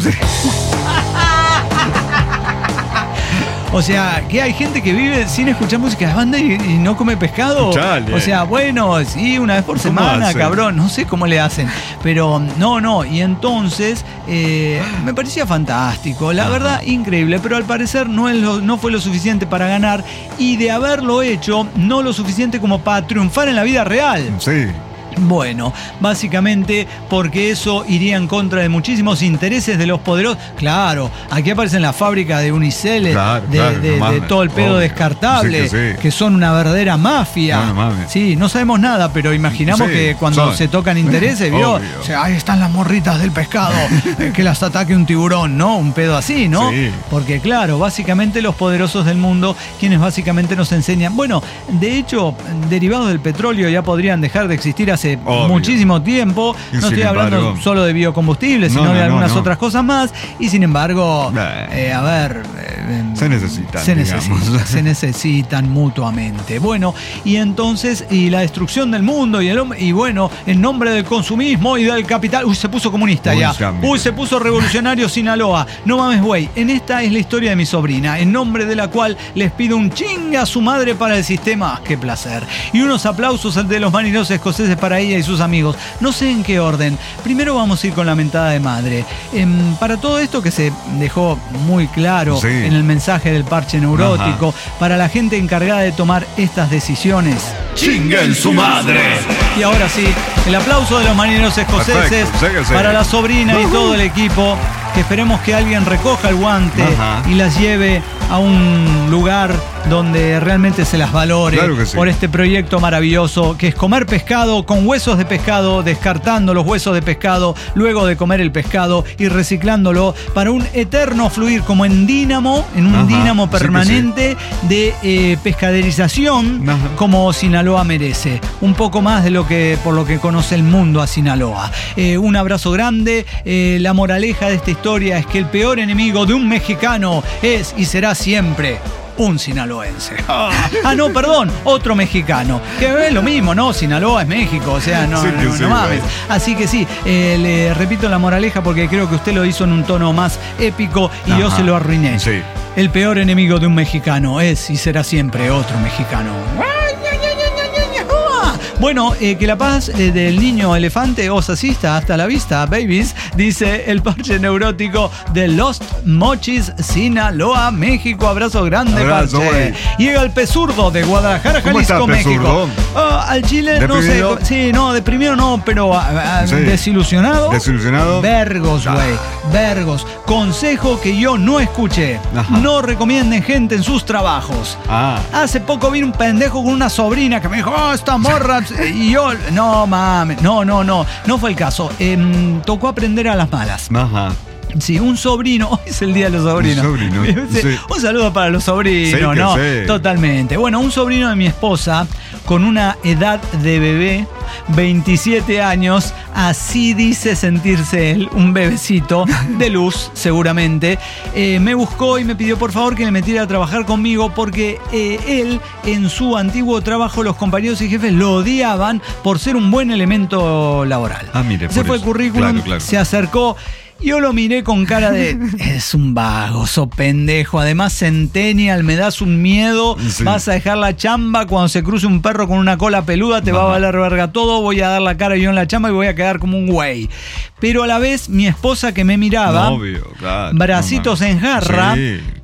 O sea, que hay gente que vive sin escuchar música de banda y no come pescado. Chale. O sea, una vez por semana, cabrón. No sé cómo le hacen. Pero no. Y entonces me parecía fantástico. La verdad, increíble. Pero al parecer no fue lo suficiente para ganar. Y de haberlo hecho, no lo suficiente como para triunfar en la vida real. Sí. Bueno, básicamente porque eso iría en contra de muchísimos intereses de los poderosos. Claro, aquí aparecen las fábricas de Unicel, de todo el pedo descartable, que son una verdadera mafia. No sabemos nada, pero imaginamos que cuando se tocan intereses, ¿vio? O sea, ahí están las morritas del pescado, que las ataque un tiburón, ¿no? Un pedo así, ¿no? Porque claro, básicamente los poderosos del mundo, quienes básicamente nos enseñan. Bueno, de hecho, derivados del petróleo ya podrían dejar de existir hace muchísimo tiempo. No estoy hablando solo de biocombustibles, sino de algunas otras cosas más. Y sin embargo, se necesitan mutuamente. Bueno, y entonces, la destrucción del mundo y en nombre del consumismo y del capital. Se puso comunista ya. Se puso revolucionario Sinaloa. No mames, güey. En esta es la historia de mi sobrina, en nombre de la cual les pido un chinga a su madre para el sistema. ¡Qué placer! Y unos aplausos de los marineros escoceses para ella y sus amigos. No sé en qué orden. Primero vamos a ir con la mentada de madre. Para todo esto que se dejó muy claro en el mensaje del parche neurótico, para la gente encargada de tomar estas decisiones. ¡Chinguen su madre! Y ahora sí, el aplauso de los marineros escoceses para la sobrina y todo el equipo, que esperemos que alguien recoja el guante y las lleve a un lugar donde realmente se las valore, claro que sí, por este proyecto maravilloso que es comer pescado con huesos de pescado, descartando los huesos de pescado luego de comer el pescado y reciclándolo para un eterno fluir como en dínamo, en un dínamo permanente de pescaderización como Sinaloa merece. Un poco más de lo que por lo que conoce el mundo a Sinaloa. Un abrazo grande. La moraleja de esta historia es que el peor enemigo de un mexicano es y será siempre un sinaloense. No, perdón, otro mexicano. Que es lo mismo, ¿no? Sinaloa es México, o sea, no mames. Así que sí, le repito la moraleja porque creo que usted lo hizo en un tono más épico y yo se lo arruiné. Sí. El peor enemigo de un mexicano es y será siempre otro mexicano. Bueno, que la paz del niño elefante os asista. Hasta la vista, babies, dice el parche neurótico de Los Mochis, Sinaloa, México. Abrazo grande, parche. Llega el Pezurdo de Guadalajara, Jalisco, México. Al Chile, ¿deprimido? No sé. Sí, no, deprimido no, pero desilusionado. Desilusionado. Vergos, güey. Vergos. Consejo que yo no escuché. No recomienden gente en sus trabajos. Hace poco vi un pendejo con una sobrina que me dijo, esta morra. Y yo, no mames, no fue el caso. Tocó aprender a las malas. Sí, un sobrino, hoy es el día de los sobrinos. Un saludo para los sobrinos, ¿no? Totalmente. Bueno, un sobrino de mi esposa, con una edad de bebé, 27 años, así dice sentirse él, un bebecito de luz, seguramente, me buscó y me pidió por favor que le metiera a trabajar conmigo porque él, en su antiguo trabajo, los compañeros y jefes lo odiaban por ser un buen elemento laboral. Mire, se fue el currículum, se acercó. Yo lo miré con cara de, es un vago, pendejo, además centennial, me das un miedo, vas a dejar la chamba, cuando se cruce un perro con una cola peluda te va a valer verga todo, voy a dar la cara yo en la chamba y voy a quedar como un güey. Pero a la vez mi esposa que me miraba, bracitos en jarra,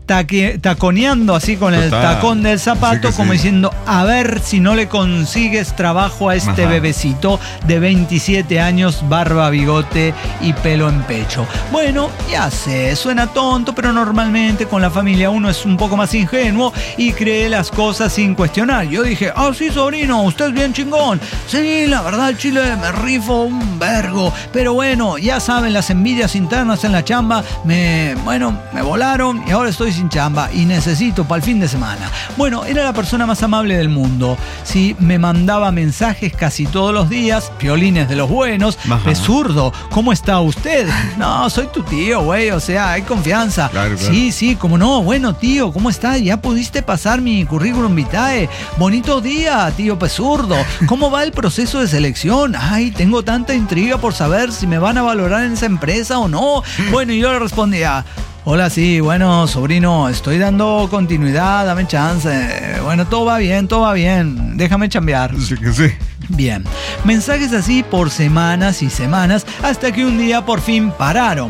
taconeando así con el tacón del zapato, como diciendo, a ver si no le consigues trabajo a este bebecito de 27 años, barba, bigote y pelo en pecho. Bueno, ya sé, suena tonto, pero normalmente con la familia uno es un poco más ingenuo y cree las cosas sin cuestionar. Yo dije, sí, sobrino, usted es bien chingón. Sí, la verdad, el Chile me rifo un vergo. Pero bueno, ya saben, las envidias internas en la chamba me volaron y ahora estoy sin chamba y necesito para el fin de semana. Bueno, era la persona más amable del mundo. Sí, me mandaba mensajes casi todos los días, piolines de los buenos. Pezurdo, ¿cómo está usted? No, soy tu tío, güey, o sea, hay confianza. Claro. Sí, cómo no, bueno, tío, ¿cómo está? ¿Ya pudiste pasar mi currículum vitae? Bonito día, tío Pezurdo. ¿Cómo va el proceso de selección? Ay, tengo tanta intriga por saber si me van a valorar en esa empresa o no. Bueno, y yo le respondía, hola, sí, bueno, sobrino, estoy dando continuidad, dame chance. Bueno, todo va bien, déjame chambear. Sí. Bien, mensajes así por semanas y semanas, hasta que un día por fin pararon.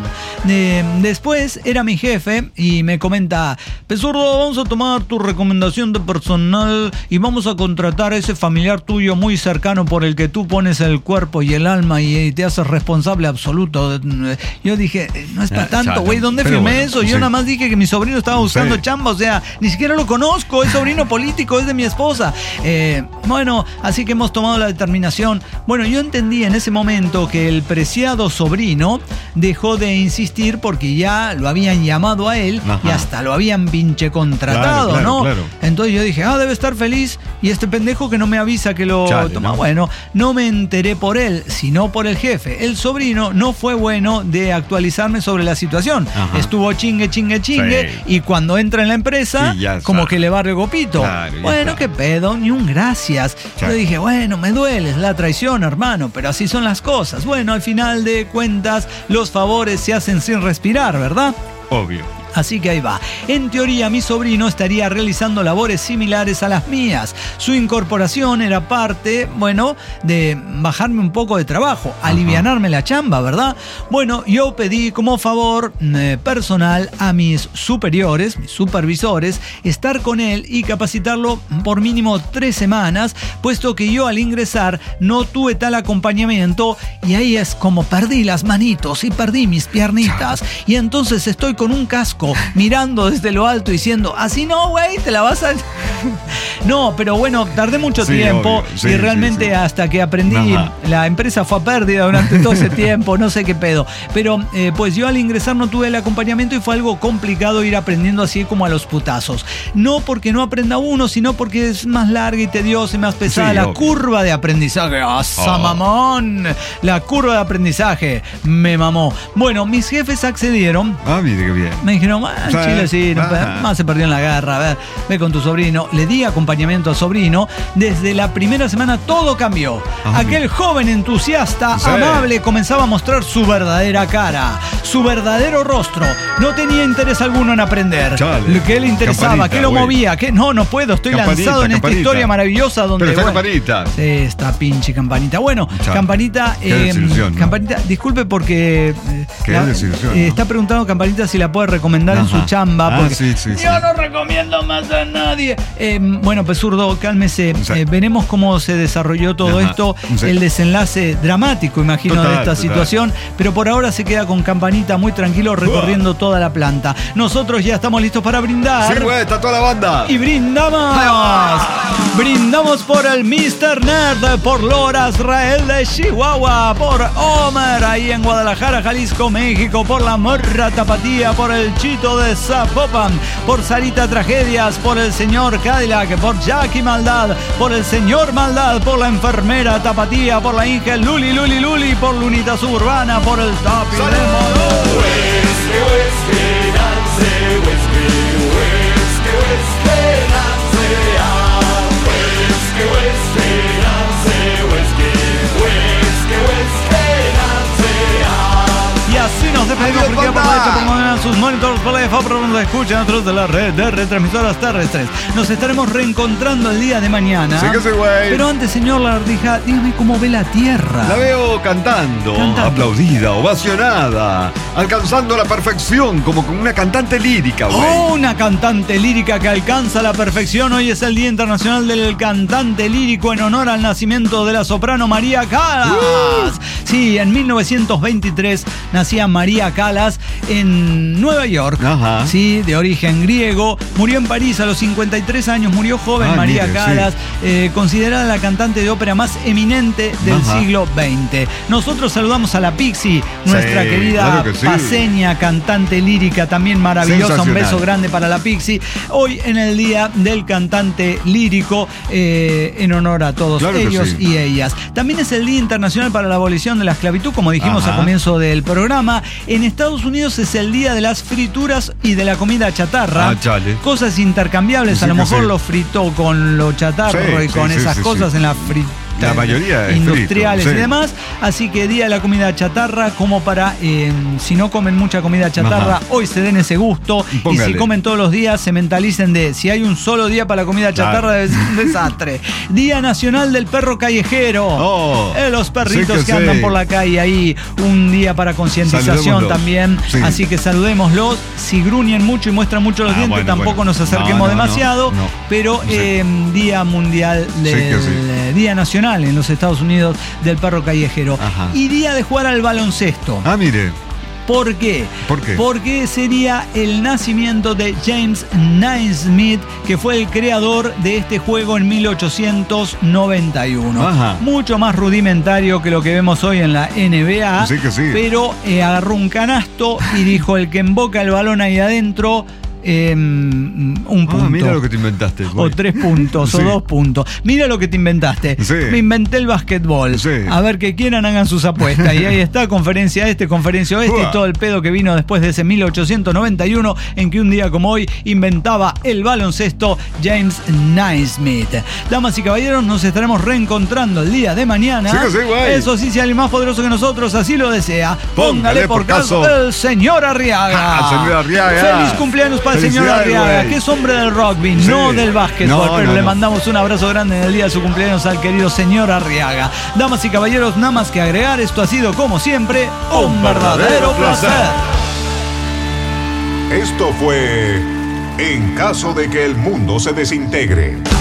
Después era mi jefe y me comenta, Pezurdo, vamos a tomar tu recomendación de personal y vamos a contratar a ese familiar tuyo muy cercano por el que tú pones el cuerpo y el alma y te haces responsable absoluto. Yo dije, no es para tanto, güey, ¿dónde firmé eso? Yo nada más dije que mi sobrino estaba buscando chamba, o sea, ni siquiera lo conozco, es sobrino político, es de mi esposa. Bueno, así que hemos tomado la determinación. Bueno, yo entendí en ese momento que el preciado sobrino dejó de insistir porque ya lo habían llamado a él y hasta lo habían pinche contratado, ¿no? Claro. Entonces yo dije, debe estar feliz y este pendejo que no me avisa que lo toma. Bueno, no me enteré por él, sino por el jefe. El sobrino no fue bueno de actualizarme sobre la situación. Estuvo chingue y cuando entra en la empresa, como que le barre gopito. Bueno, qué pedo, ni un gracias. Yo dije, bueno, me duele, es la traición, hermano, pero así son las cosas. Bueno, al final de cuentas, los favores se hacen sin respirar, ¿verdad? Obvio. Así que ahí va. En teoría, mi sobrino estaría realizando labores similares a las mías. Su incorporación era parte, de bajarme un poco de trabajo, alivianarme la chamba, ¿verdad? Bueno, yo pedí como favor personal a mis superiores, mis supervisores, estar con él y capacitarlo por mínimo 3 semanas, puesto que yo al ingresar no tuve tal acompañamiento y ahí es como perdí las manitos y perdí mis piernitas y entonces estoy con un casco mirando desde lo alto diciendo, así no, güey, te la vas a... No, pero bueno, tardé mucho tiempo y realmente hasta que aprendí, la empresa fue a pérdida durante todo ese tiempo, no sé qué pedo. Pero pues yo al ingresar no tuve el acompañamiento y fue algo complicado ir aprendiendo así como a los putazos. No porque no aprenda uno, sino porque es más larga y tediosa y más pesada la curva de aprendizaje. ¡Asa, mamón! La curva de aprendizaje me mamó. Bueno, mis jefes accedieron. Mire qué bien. Me dijeron, Chile sí, más se perdió en la guerra, a ver, ve con tu sobrino. Le di acompañamiento al sobrino. Desde la primera semana todo cambió. Aquel joven entusiasta, amable, comenzaba a mostrar su verdadera cara, su verdadero rostro. No tenía interés alguno en aprender. ¿Qué le interesaba? ¿Qué lo movía? ¿Qué? No puedo, estoy lanzado en esta historia maravillosa donde... Pero está Campanita. Sí, esta pinche Campanita. Bueno, Campanita, Campanita, disculpe porque está preguntando Campanita si la puede recomendar en su chamba. Porque yo no recomiendo más a nadie. Bueno, pues zurdo, cálmese. Veremos cómo se desarrolló todo esto. El desenlace dramático, imagino, de esta situación. Pero por ahora se queda con Campanita muy tranquilo recorriendo toda la planta. Nosotros ya estamos listos para brindar. Sí, güey, está toda la banda. Y brindamos. Brindamos por el Mr. Nerd, por Lora Israel de Chihuahua, por Homer ahí en Guadalajara, Jalisco, México, por la Morra Tapatía, por el Chito de Zapopan, por Sarita Tragedias, por el señor Cadillac, por Jackie Maldad, por el señor Maldad, por la enfermera Tapatía, por la Inge Luli, por Lunita Suburbana, por el Tapi de Así nos despedimos porque por sus monitores por la FAPRO nos escuchan otros de la red de retransmisoras terrestres. Nos estaremos reencontrando el día de mañana. Sí que sí, güey. Pero antes, señor Lagartija, dígame cómo ve la Tierra. La veo cantando, aplaudida, ovacionada, alcanzando la perfección como una cantante lírica, güey. Una cantante lírica que alcanza la perfección. Hoy es el Día Internacional del Cantante Lírico en honor al nacimiento de la soprano María Callas. Sí, en 1923 nacía María Callas en Nueva York, sí, de origen griego. Murió en París a los 53 años, murió joven María Callas, considerada la cantante de ópera más eminente del siglo XX. Nosotros saludamos a la Pixie, nuestra querida paseña, cantante lírica, también maravillosa. Un beso grande para la Pixie. Hoy en el Día del Cantante Lírico, en honor a todos ellos y ellas. También es el Día Internacional para la Abolición de la Esclavitud, como dijimos al comienzo del programa. En Estados Unidos es el día de las frituras y de la comida chatarra. Cosas intercambiables, a lo mejor lo fritó con lo chatarro y con esas cosas en la fritura. La mayoría industriales y demás. Así que día de la comida chatarra, como para si no comen mucha comida chatarra, hoy se den ese gusto. Póngale. Y si comen todos los días, se mentalicen de si hay un solo día para la comida chatarra, debe ser un desastre. Día Nacional del Perro Callejero. Los perritos que andan por la calle ahí. Un día para concientización también. Así que saludémoslos. Si gruñen mucho y muestran mucho los dientes, tampoco nos acerquemos demasiado. Pero Día Mundial del Día Nacional en los Estados Unidos del Perro Callejero. Y día de jugar al baloncesto. Mire. ¿Por qué? Porque sería el nacimiento de James Naismith, que fue el creador de este juego en 1891. Mucho más rudimentario que lo que vemos hoy en la NBA. Pero agarró un canasto y dijo: el que emboca el balón ahí adentro un punto. Mira lo que te inventaste. O 3 puntos, o 2 puntos. Mira lo que te inventaste. Sí. Me inventé el básquetbol. Sí. A ver, que quieran, hagan sus apuestas. Y ahí está, conferencia este, conferencia oeste, y todo el pedo que vino después de ese 1891, en que un día como hoy inventaba el baloncesto James Naismith. Damas y caballeros, nos estaremos reencontrando el día de mañana. Sí, eso sí, si alguien más poderoso que nosotros así lo desea, póngale por caso el señor Arriaga. Señor Arriaga. Feliz cumpleaños para el señor Arriaga, que es hombre del rugby, no del básquetbol, pero le mandamos un abrazo grande en el día de su cumpleaños al querido señor Arriaga. Damas y caballeros, nada más que agregar, esto ha sido como siempre un verdadero placer. Esto fue En caso de que el mundo se desintegre.